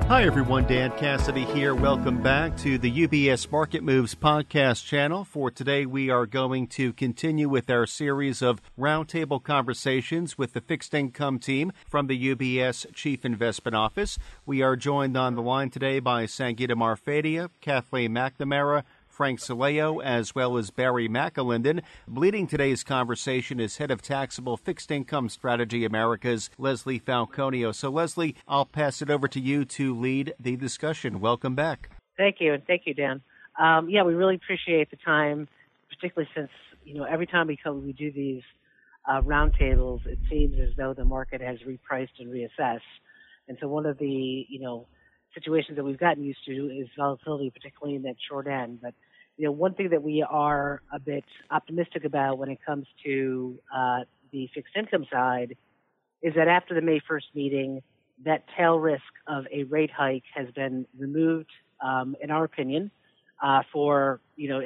Hi everyone, Dan Cassidy here. Welcome back to the UBS Market Moves podcast channel. For today, we are going to continue with our series of roundtable conversations with the fixed income team from the UBS Chief Investment Office. We are joined on the line today by Sangeeta Marfadia, Kathleen McNamara, Frank Saleo, as well as Barry McAlinden. Leading today's conversation is Head of Taxable Fixed Income Strategy Americas, Leslie Falconio. So, Leslie, I'll pass it over to you to lead the discussion. Welcome back. Thank you, and thank you, Dan. We really appreciate the time, particularly since, every time we do these roundtables, it seems as though the market has repriced and reassessed. And so one of the, situations that we've gotten used to is volatility, particularly in that short end. But, one thing that we are a bit optimistic about when it comes to the fixed income side is that after the May 1st meeting, that tail risk of a rate hike has been removed, in our opinion, for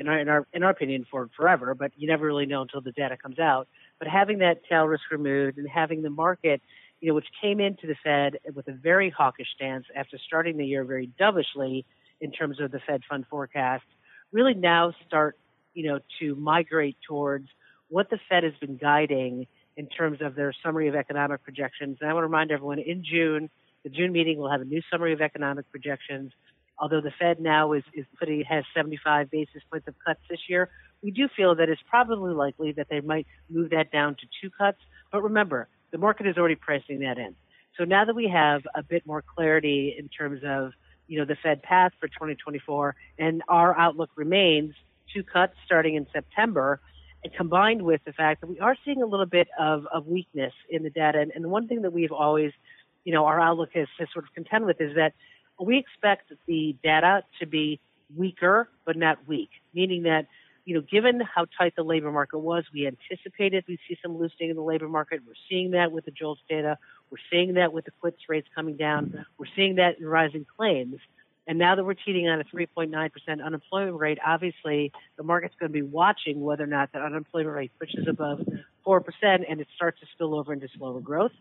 forever, but you never really know until the data comes out. But having that tail risk removed and having the market, which came into the Fed with a very hawkish stance after starting the year very dovishly in terms of the Fed fund forecast, really now start, to migrate towards what the Fed has been guiding in terms of their summary of economic projections. And I want to remind everyone, in June, the June meeting will have a new summary of economic projections. Although the Fed now has 75 basis points of cuts this year, we do feel that it's probably likely that they might move that down to 2 cuts. But remember, the market is already pricing that in. So now that we have a bit more clarity in terms of, the Fed path for 2024, and our outlook remains 2 cuts starting in September, and combined with the fact that we are seeing a little bit of weakness in the data. And one thing that we've always, our outlook has sort of contend with is that we expect the data to be weaker, but not weak, meaning that, given how tight the labor market was, we anticipated we'd see some loosening in the labor market. We're seeing that with the JOLTS data. We're seeing that with the quits rates coming down. We're seeing that in rising claims. And now that we're teetering on a 3.9% unemployment rate, obviously the market's going to be watching whether or not that unemployment rate pushes above 4% and it starts to spill over into slower growth.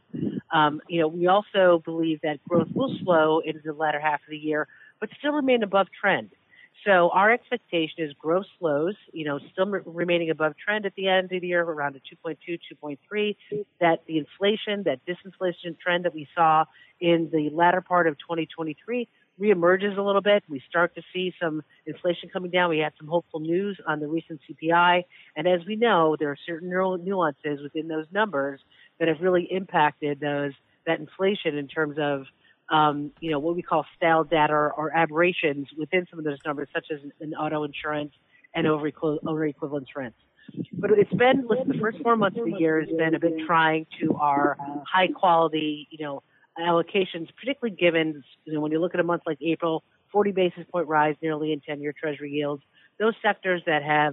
We also believe that growth will slow into the latter half of the year, but still remain above trend. So our expectation is growth slows, still remaining above trend at the end of the year, around a 2.2, 2.3, that the inflation, that disinflation trend that we saw in the latter part of 2023 reemerges a little bit. We start to see some inflation coming down. We had some hopeful news on the recent CPI. And as we know, there are certain nuances within those numbers that have really impacted that inflation in terms of what we call stale data or aberrations within some of those numbers, such as in auto insurance and over equivalence rents. But it's been, the first 4 months of the year has been a bit trying to our high quality, allocations, particularly given, when you look at a month like April, 40 basis point rise nearly in 10-year Treasury yields. Those sectors that have,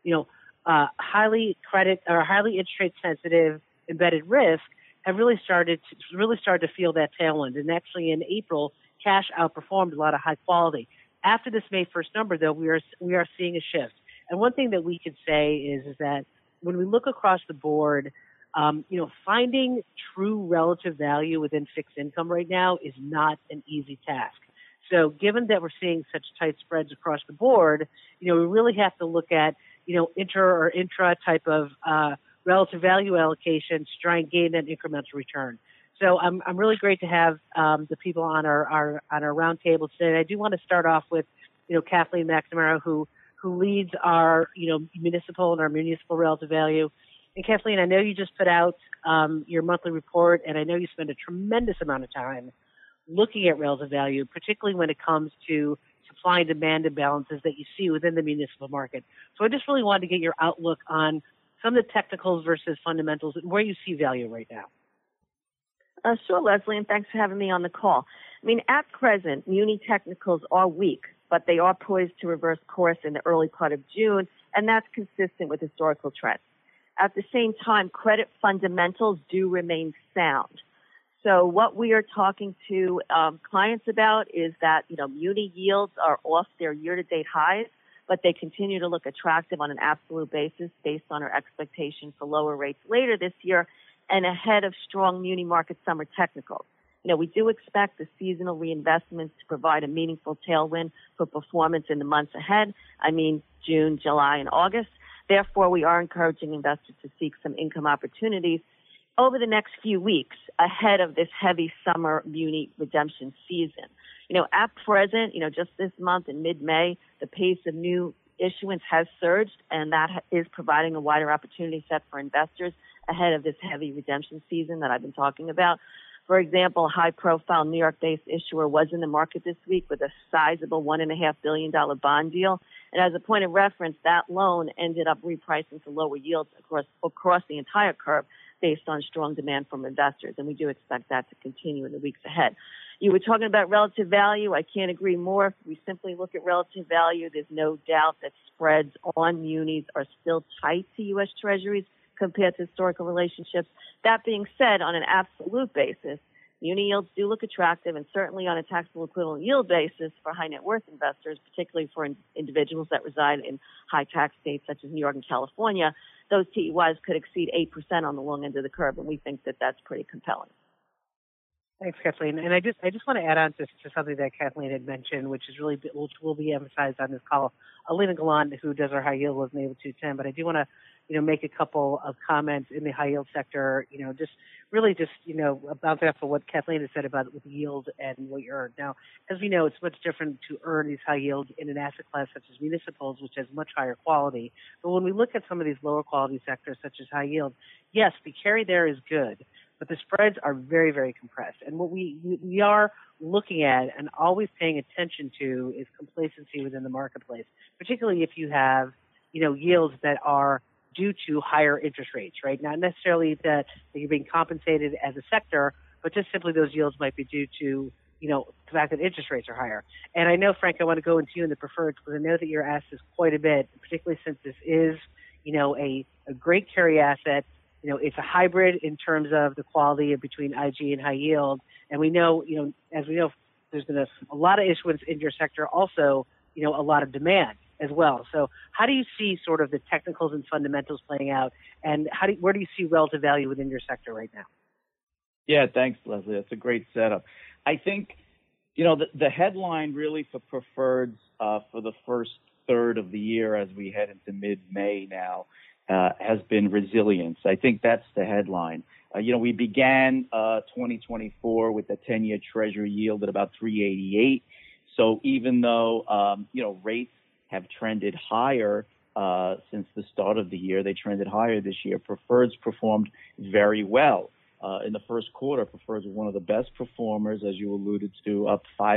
highly interest rate sensitive embedded risk have really started to feel that tailwind. And actually in April, cash outperformed a lot of high quality. After this May 1st number, though, we are seeing a shift. And one thing that we could say is that when we look across the board, finding true relative value within fixed income right now is not an easy task. So given that we're seeing such tight spreads across the board, we really have to look at, inter or intra type of relative value allocations to try and gain that incremental return. So I'm really great to have the people on our roundtable today. And I do want to start off with, Kathleen McNamara, who leads our, municipal relative value. And Kathleen, I know you just put out your monthly report, and I know you spend a tremendous amount of time looking at relative value, particularly when it comes to supply and demand imbalances that you see within the municipal market. So I just really wanted to get your outlook on some of the technicals versus fundamentals and where you see value right now. Sure, Leslie, and thanks for having me on the call. At present, muni technicals are weak, but they are poised to reverse course in the early part of June, and that's consistent with historical trends. At the same time, credit fundamentals do remain sound. So what we are talking to clients about is that, muni yields are off their year-to-date highs, but they continue to look attractive on an absolute basis based on our expectation for lower rates later this year and ahead of strong muni market summer technicals. We do expect the seasonal reinvestments to provide a meaningful tailwind for performance in the months ahead. June, July, and August. Therefore, we are encouraging investors to seek some income opportunities over the next few weeks ahead of this heavy summer muni redemption season. At present, just this month in mid-May, the pace of new issuance has surged, and that is providing a wider opportunity set for investors ahead of this heavy redemption season that I've been talking about. For example, a high-profile New York-based issuer was in the market this week with a sizable $1.5 billion bond deal. And as a point of reference, that loan ended up repricing to lower yields across the entire curve based on strong demand from investors. And we do expect that to continue in the weeks ahead. You were talking about relative value. I can't agree more. If we simply look at relative value, there's no doubt that spreads on munis are still tight to U.S. Treasuries compared to historical relationships. That being said, on an absolute basis, muni yields do look attractive, and certainly on a taxable equivalent yield basis for high net worth investors, particularly for individuals that reside in high tax states such as New York and California, those TEYs could exceed 8% on the long end of the curve, and we think that that's pretty compelling. Thanks, Kathleen. And I just want to add on to something that Kathleen had mentioned, which will be emphasized on this call. Alina Galan, who does our high yield, wasn't able to attend, but I do want to make a couple of comments in the high yield sector, just bounce off of what Kathleen has said about with yield and what you earn. Now, as we know, it's much different to earn these high yields in an asset class such as municipals, which has much higher quality. But when we look at some of these lower quality sectors, such as high yield, yes, the carry there is good, but the spreads are very, very compressed. And what we are looking at and always paying attention to is complacency within the marketplace, particularly if you have, yields that are due to higher interest rates, right? Not necessarily that you're being compensated as a sector, but just simply those yields might be due to, the fact that interest rates are higher. And I know, Frank, I want to go into you in the preferreds because I know that you're asked this quite a bit, particularly since this is, a great carry asset. It's a hybrid in terms of the quality between IG and high yield. And we know, as we know, there's been a lot of issuance in your sector, also, a lot of demand as well. So how do you see sort of the technicals and fundamentals playing out, and where do you see relative value within your sector right now? Yeah, thanks, Leslie. That's a great setup. I think, the headline really for preferreds for the first third of the year as we head into mid-May now has been resilience. I think that's the headline. We began 2024 with the 10-year Treasury yield at about 3.88. So even though, rates have trended higher since the start of the year, they trended higher this year. Preferreds performed very well. In the first quarter, preferreds were one of the best performers, as you alluded to, up 5%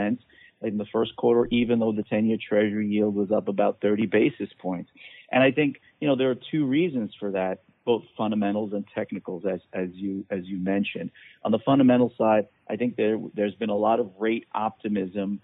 in the first quarter, even though the 10-year Treasury yield was up about 30 basis points. And I think, there are two reasons for that, both fundamentals and technicals, as you mentioned. On the fundamental side, I think there's been a lot of rate optimism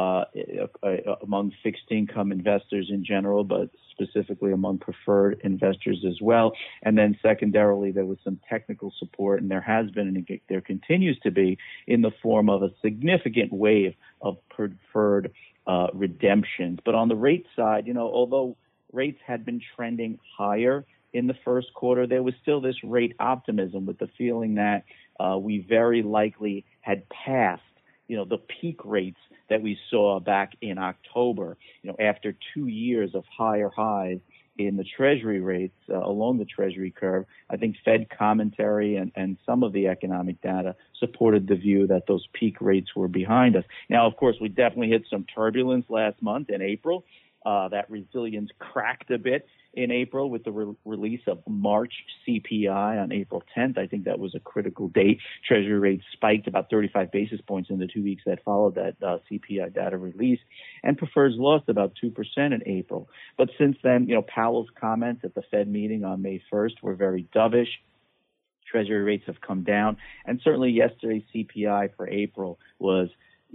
among fixed income investors in general, but specifically among preferred investors as well. And then secondarily, there was some technical support, and there has been, and there continues to be, in the form of a significant wave of preferred redemptions. But on the rate side, although rates had been trending higher in the first quarter, there was still this rate optimism with the feeling that we very likely had passed, the peak rates that we saw back in October, after 2 years of higher highs in the Treasury rates along the Treasury curve. I think Fed commentary and some of the economic data supported the view that those peak rates were behind us. Now, of course, we definitely hit some turbulence last month in April. That resilience cracked a bit in April with the release of March CPI on April 10th. I think that was a critical date. Treasury rates spiked about 35 basis points in the 2 weeks that followed that CPI data release, and preferreds lost about 2% in April. But since then, Powell's comments at the Fed meeting on May 1st were very dovish. Treasury rates have come down, and certainly yesterday's CPI for April was,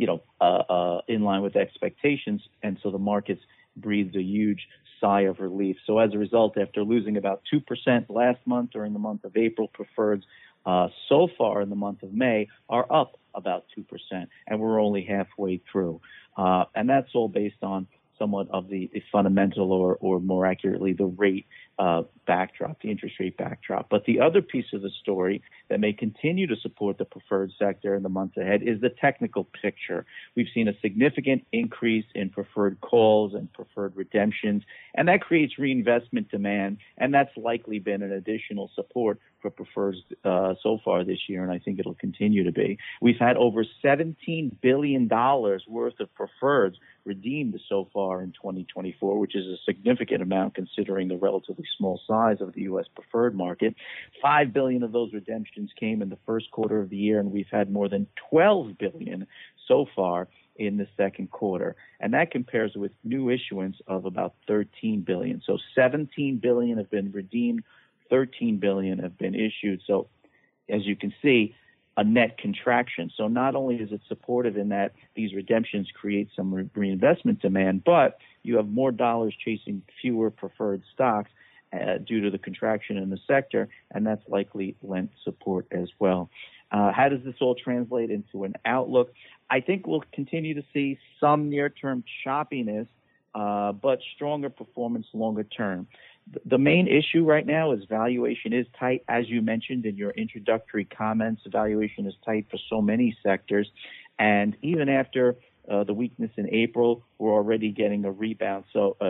in line with expectations, and so the markets breathed a huge sigh of relief. So as a result, after losing about 2% last month during the month of April, preferreds so far in the month of May are up about 2%, and we're only halfway through. And that's all based on somewhat of the fundamental or more accurately, the rate backdrop, the interest rate backdrop. But the other piece of the story that may continue to support the preferred sector in the months ahead is the technical picture. We've seen a significant increase in preferred calls and preferred redemptions, and that creates reinvestment demand, and that's likely been an additional support for preferreds so far this year, and I think it'll continue to be. We've had over $17 billion worth of preferreds redeemed so far in 2024, which is a significant amount considering the relatively small size of the U.S. preferred market. $5 billion of those redemptions came in the first quarter of the year, and we've had more than $12 billion so far in the second quarter. And that compares with new issuance of about $13 billion. So $17 billion have been redeemed, $13 billion have been issued. So as you can see, a net contraction. So not only is it supportive in that these redemptions create some reinvestment demand, but you have more dollars chasing fewer preferred stocks due to the contraction in the sector, and that's likely lent support as well. How does this all translate into an outlook? I think we'll continue to see some near-term choppiness, but stronger performance longer term. The main issue right now is valuation is tight. As you mentioned in your introductory comments, valuation is tight for so many sectors. And even after the weakness in April, we're already getting a rebound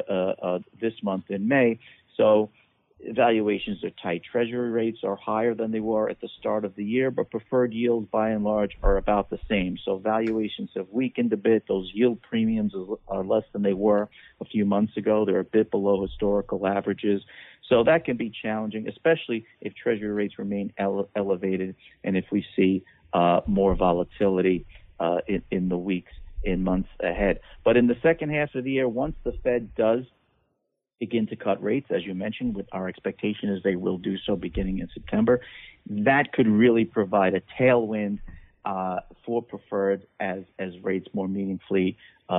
this month in May. So valuations are tight. Treasury rates are higher than they were at the start of the year, but preferred yields by and large are about the same. So valuations have weakened a bit. Those yield premiums are less than they were a few months ago. They're a bit below historical averages. So that can be challenging, especially if Treasury rates remain elevated and if we see more volatility in the weeks, in months ahead. But in the second half of the year, once the Fed does begin to cut rates, as you mentioned, with our expectation is they will do so beginning in September, that could really provide a tailwind for preferred as rates more meaningfully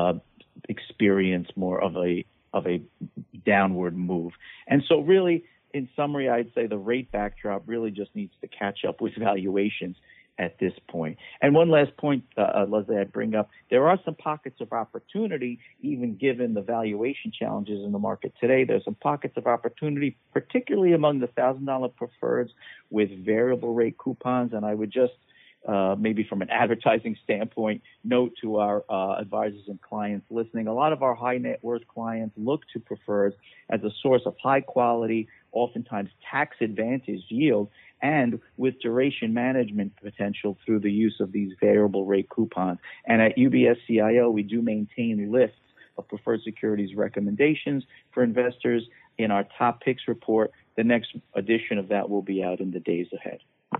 experience more of a downward move. And so really, in summary, I'd say the rate backdrop really just needs to catch up with valuations at this point. And one last point, Leslie, I'd bring up, there are some pockets of opportunity, even given the valuation challenges in the market today. There's some pockets of opportunity, particularly among the $1,000 preferreds with variable rate coupons. And I would just, maybe from an advertising standpoint, note to our advisors and clients listening, a lot of our high net worth clients look to preferreds as a source of high quality, oftentimes tax advantaged yield, and with duration management potential through the use of these variable rate coupons. And at UBS CIO, we do maintain lists of preferred securities recommendations for investors in our top picks report. The next edition of that will be out in the days ahead.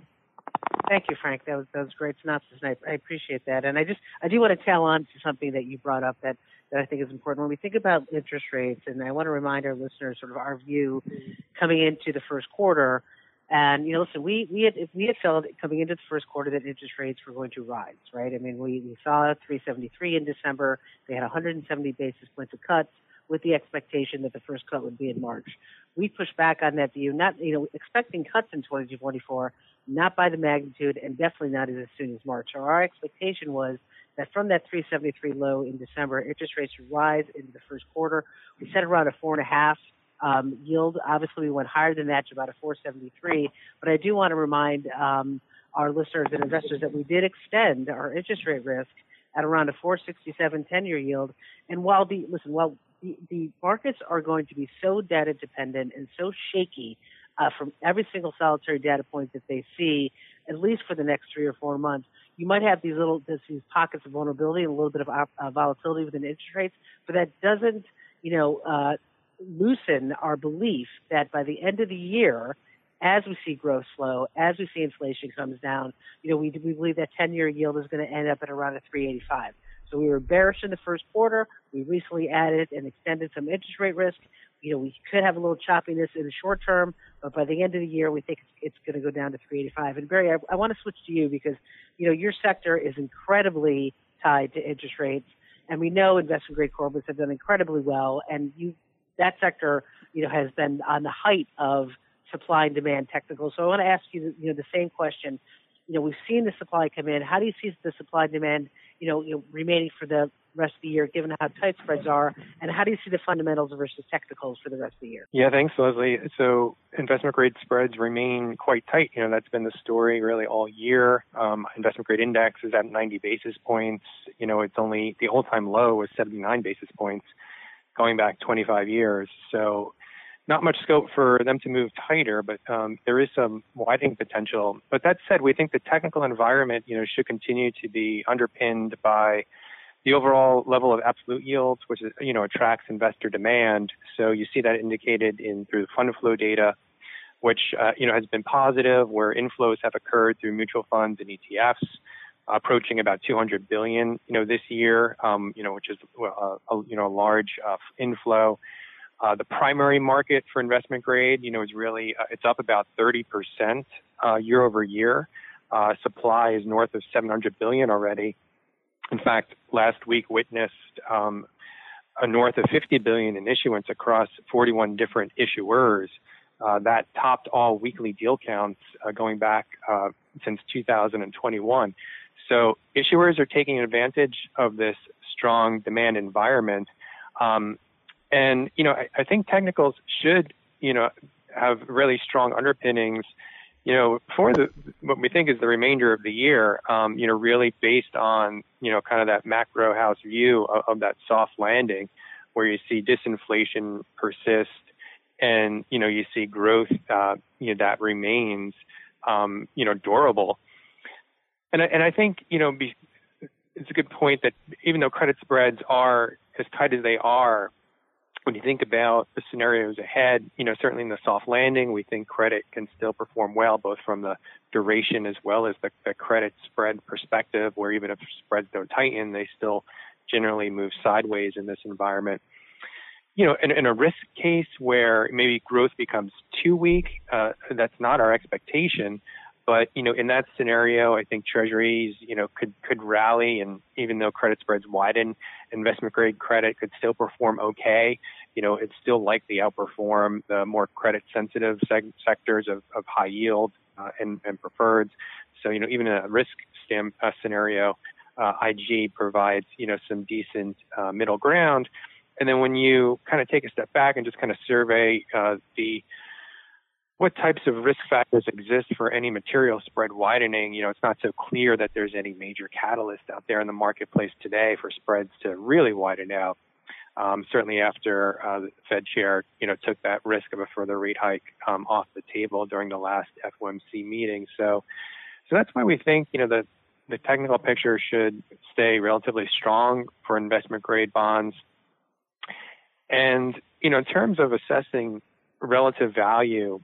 Thank you, Frank. That was great synopsis, and I appreciate that. And I do want to tail on to something that you brought up that I think is important. When we think about interest rates, and I want to remind our listeners sort of our view coming into the first quarter. And, listen, we had felt coming into the first quarter that interest rates were going to rise, right? I mean, we saw 373 in December. They had 170 basis points of cuts with the expectation that the first cut would be in March. We pushed back on that view, not, expecting cuts in 2024, not by the magnitude and definitely not as soon as March. So our expectation was that from that 373 low in December, interest rates would rise into the first quarter. We set around a 4.5 yield. Obviously, we went higher than that to about a 473. But I do want to remind our listeners and investors that we did extend our interest rate risk at around a 467 10-year yield. And while the markets are going to be so data dependent and so shaky from every single solitary data point that they see, at least for the next 3 or 4 months, you might have these pockets of vulnerability and a little bit of volatility within interest rates, but that doesn't, loosen our belief that by the end of the year, as we see growth slow, as we see inflation comes down, we believe that 10-year yield is going to end up at around a 385. So we were bearish in the first quarter. We recently added and extended some interest rate risk. We could have a little choppiness in the short term, but by the end of the year, we think it's going to go down to 385. And Barry, I want to switch to you because, your sector is incredibly tied to interest rates. And we know investment grade corporates have done incredibly well. And that sector, has been on the height of supply and demand technicals. So I want to ask you, the same question. We've seen the supply come in. How do you see the supply and demand, remaining for the rest of the year, given how tight spreads are? And how do you see the fundamentals versus technicals for the rest of the year? Yeah, thanks, Leslie. So investment grade spreads remain quite tight. That's been the story really all year. Investment grade index is at 90 basis points. It's only the all-time low was 79 basis points going back 25 years. So not much scope for them to move tighter, but there is some widening potential. But that said, we think the technical environment, should continue to be underpinned by the overall level of absolute yields, which is, attracts investor demand. So you see that indicated through the fund flow data, which, has been positive, where inflows have occurred through mutual funds and ETFs, approaching about $200 billion, this year, which is, a large inflow. The primary market for investment grade, is really, it's up about 30% year over year. Supply is north of $700 billion already. In fact, last week witnessed a north of $50 billion in issuance across 41 different issuers. That topped all weekly deal counts going back since 2021. So issuers are taking advantage of this strong demand environment. And, I think technicals should, have really strong underpinnings, for what we think is the remainder of the year, really based on, kind of that macro house view of that soft landing where you see disinflation persist and, you see growth, that remains, durable. And I think, it's a good point that even though credit spreads are as tight as they are, when you think about the scenarios ahead, certainly in the soft landing, we think credit can still perform well, both from the duration as well as the credit spread perspective, where even if spreads don't tighten, they still generally move sideways in this environment. In a risk case where maybe growth becomes too weak, that's not our expectation. But, in that scenario, I think treasuries, could rally. And even though credit spreads widen, investment grade credit could still perform okay. It's still likely outperform the more credit sensitive sectors of high yield and preferreds. So, even in a risk scenario, IG provides, some decent middle ground. And then when you kind of take a step back and just kind of survey what types of risk factors exist for any material spread widening, it's not so clear that there's any major catalyst out there in the marketplace today for spreads to really widen out. Certainly after the Fed chair, took that risk of a further rate hike off the table during the last FOMC meeting. So that's why we think, the technical picture should stay relatively strong for investment grade bonds. And, in terms of assessing relative value,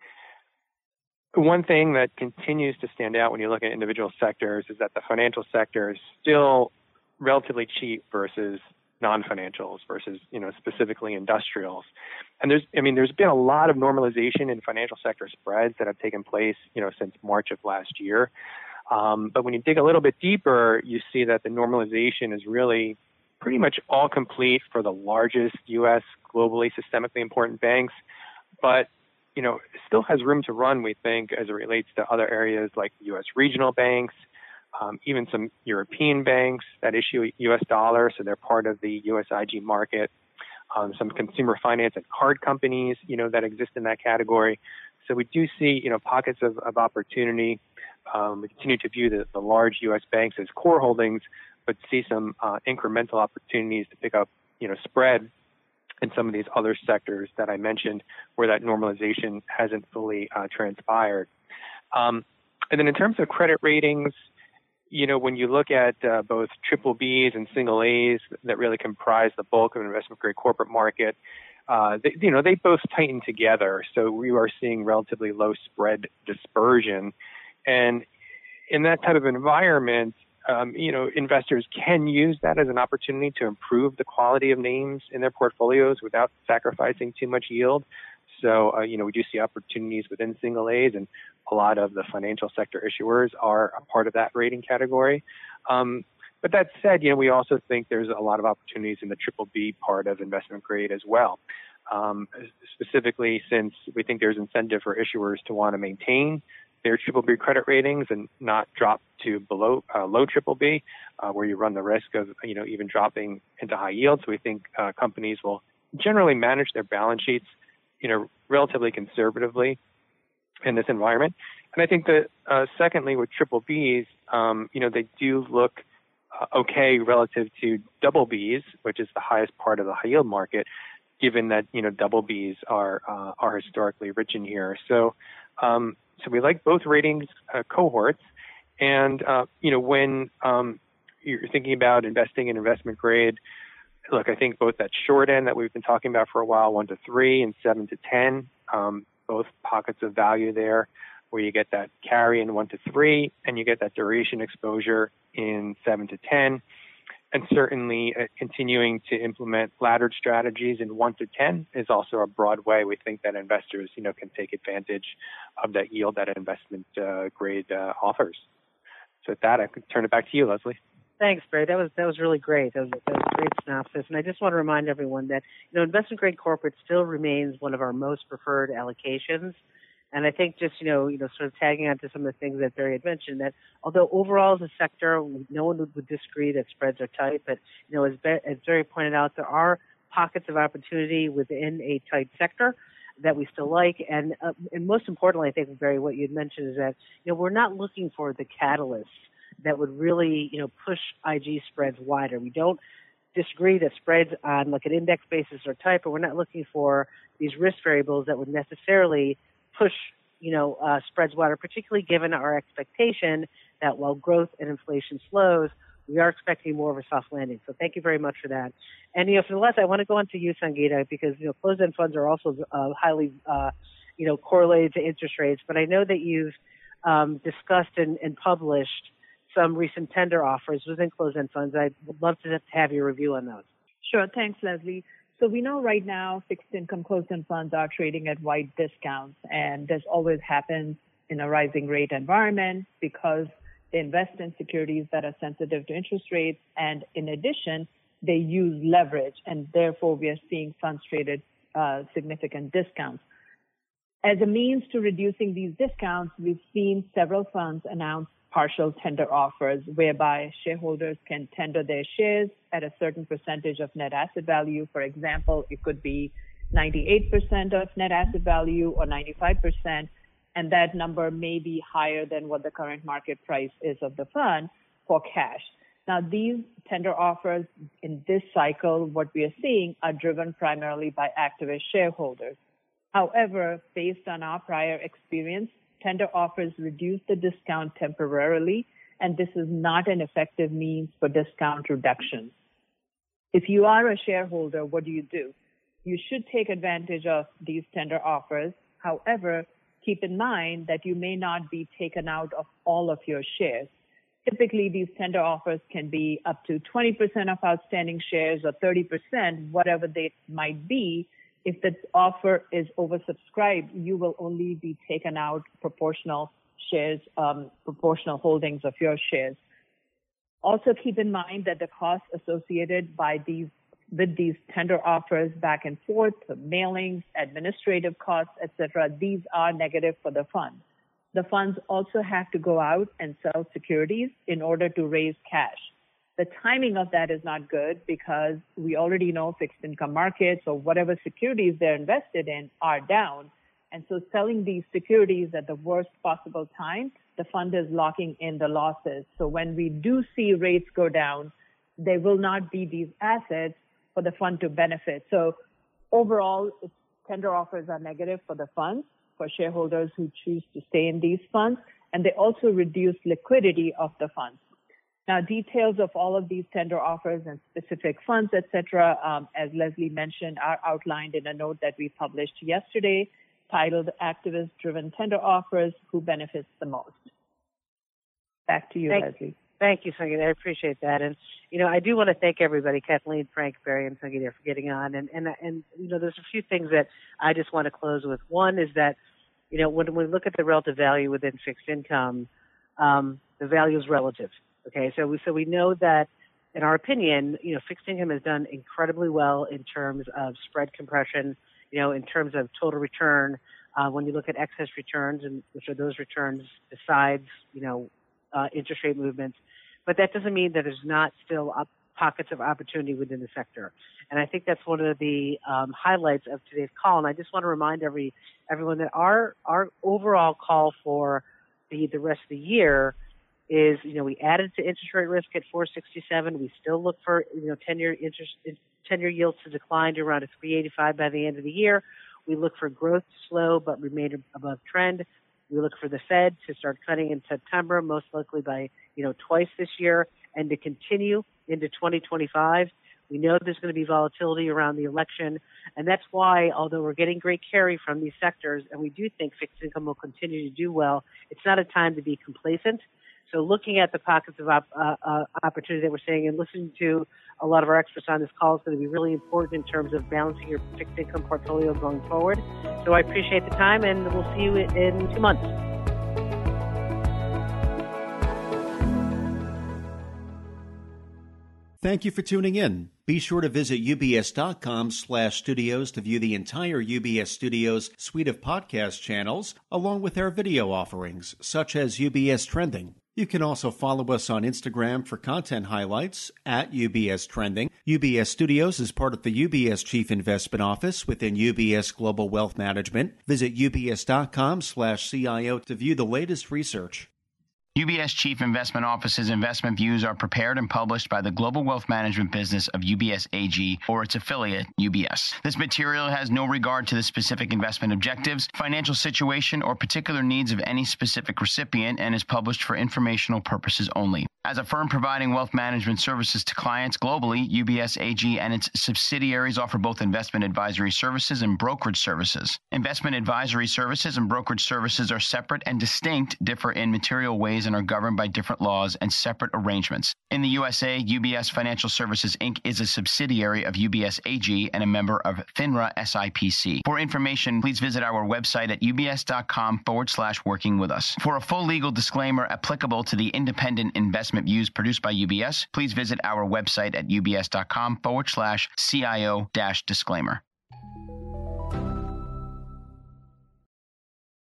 one thing that continues to stand out when you look at individual sectors is that the financial sector is still relatively cheap versus non-financials versus, specifically industrials. And there's been a lot of normalization in financial sector spreads that have taken place, since March of last year. But when you dig a little bit deeper, you see that the normalization is really pretty much all complete for the largest U.S. globally systemically important banks. But it still has room to run, we think, as it relates to other areas like U.S. regional banks, even some European banks that issue U.S. dollars, so they're part of the U.S. IG market, some consumer finance and card companies, that exist in that category. So we do see, pockets of opportunity. We continue to view the large U.S. banks as core holdings, but see some incremental opportunities to pick up, spread in some of these other sectors that I mentioned where that normalization hasn't fully transpired. And then in terms of credit ratings, when you look at both triple Bs and single As that really comprise the bulk of an investment grade corporate market, they both tighten together. So we are seeing relatively low spread dispersion. And in that type of environment, investors can use that as an opportunity to improve the quality of names in their portfolios without sacrificing too much yield. So, we do see opportunities within single A's, and a lot of the financial sector issuers are a part of that rating category. But that said, we also think there's a lot of opportunities in the triple B part of investment grade as well. Specifically, since we think there's incentive for issuers to want to maintain their BBB credit ratings and not drop to below low BBB, where you run the risk of even dropping into high yield. So we think companies will generally manage their balance sheets relatively conservatively in this environment. And I think that secondly, with BBBs, they do look okay relative to BBs, which is the highest part of the high yield market, given that BBs are historically rich in here. So we like both ratings cohorts, and when you're thinking about investing in investment grade, look, I think both that short end that we've been talking about for a while, 1 to 3 and 7 to 10, both pockets of value there, where you get that carry in 1 to 3, and you get that duration exposure in 7 to 10. And certainly continuing to implement laddered strategies in 1 to 10 is also a broad way we think that investors, can take advantage of that yield that investment grade offers. So with that, I could turn it back to you, Leslie. Thanks, Barry. That was really great. That was a great synopsis. And I just want to remind everyone that investment grade corporate still remains one of our most preferred allocations. And I think just, sort of tagging on to some of the things that Barry had mentioned, that although overall as a sector, no one would disagree that spreads are tight, but, as Barry pointed out, there are pockets of opportunity within a tight sector that we still like. And most importantly, I think, Barry, what you'd mentioned is that, we're not looking for the catalysts that would really, push IG spreads wider. We don't disagree that spreads on like an index basis are tight, but we're not looking for these risk variables that would necessarily push, spreads wider, particularly given our expectation that while growth and inflation slows, we are expecting more of a soft landing. So thank you very much for that. And, for the last, I want to go on to you, Sangeeta, because, closed-end funds are also highly, correlated to interest rates. But I know that you've discussed and published some recent tender offers within closed-end funds. I'd love to have your review on those. Sure. Thanks, Leslie. So we know right now fixed income closed-end funds are trading at wide discounts, and this always happens in a rising rate environment because they invest in securities that are sensitive to interest rates, and in addition, they use leverage, and therefore we are seeing funds traded significant discounts. As a means to reducing these discounts, we've seen several funds announce partial tender offers whereby shareholders can tender their shares at a certain percentage of net asset value. For example, it could be 98% of net asset value or 95%, and that number may be higher than what the current market price is of the fund for cash. Now, these tender offers in this cycle, what we are seeing, are driven primarily by activist shareholders. However, based on our prior experience, tender offers reduce the discount temporarily, and this is not an effective means for discount reduction. If you are a shareholder, what do? You should take advantage of these tender offers. However, keep in mind that you may not be taken out of all of your shares. Typically, these tender offers can be up to 20% of outstanding shares or 30%, whatever they might be. If the offer is oversubscribed, you will only be taken out proportional shares, proportional holdings of your shares. Also keep in mind that the costs associated with these tender offers back and forth, mailings, administrative costs, etc., these are negative for the fund. The funds also have to go out and sell securities in order to raise cash. The timing of that is not good because we already know fixed income markets or whatever securities they're invested in are down. And so selling these securities at the worst possible time, the fund is locking in the losses. So when we do see rates go down, there will not be these assets for the fund to benefit. So overall, tender offers are negative for the funds, for shareholders who choose to stay in these funds, and they also reduce liquidity of the funds. Now, details of all of these tender offers and specific funds, et cetera, as Leslie mentioned, are outlined in a note that we published yesterday titled Activist-Driven Tender Offers, Who Benefits the Most? Back to you, Leslie. Thank you, Sangeeta. I appreciate that. And, I do want to thank everybody, Kathleen, Frank, Barry, and Sangeeta for getting on. And there's a few things that I just want to close with. One is that, when we look at the relative value within fixed income, the value is relative. Okay, so we know that, in our opinion, fixed income has done incredibly well in terms of spread compression, in terms of total return when you look at excess returns, and which are those returns besides, interest rate movements. But that doesn't mean that there's not still pockets of opportunity within the sector. And I think that's one of the highlights of today's call. And I just want to remind everyone that our overall call for the rest of the year is, we added to interest rate risk at 467. We still look for, 10-year yields to decline to around a 385 by the end of the year. We look for growth to slow but remain above trend. We look for the Fed to start cutting in September, most likely by, twice this year, and to continue into 2025. We know there's going to be volatility around the election, and that's why, although we're getting great carry from these sectors, and we do think fixed income will continue to do well, it's not a time to be complacent. So looking at the pockets of opportunity that we're seeing and listening to a lot of our experts on this call is going to be really important in terms of balancing your fixed income portfolio going forward. So I appreciate the time, and we'll see you in 2 months. Thank you for tuning in. Be sure to visit ubs.com/studios to view the entire UBS Studios suite of podcast channels, along with our video offerings, such as UBS Trending. You can also follow us on Instagram for content highlights at UBS Trending. UBS Studios is part of the UBS Chief Investment Office within UBS Global Wealth Management. Visit ubs.com/CIO to view the latest research. UBS Chief Investment Office's investment views are prepared and published by the global wealth management business of UBS AG or its affiliate, UBS. This material has no regard to the specific investment objectives, financial situation, or particular needs of any specific recipient and is published for informational purposes only. As a firm providing wealth management services to clients globally, UBS AG and its subsidiaries offer both investment advisory services and brokerage services. Investment advisory services and brokerage services are separate and distinct, differ in material ways, and are governed by different laws and separate arrangements. In the USA, UBS Financial Services, Inc. is a subsidiary of UBS AG and a member of FINRA SIPC. For information, please visit our website at ubs.com/working with us. For a full legal disclaimer applicable to the independent investment views produced by UBS, please visit our website at ubs.com/CIO-disclaimer.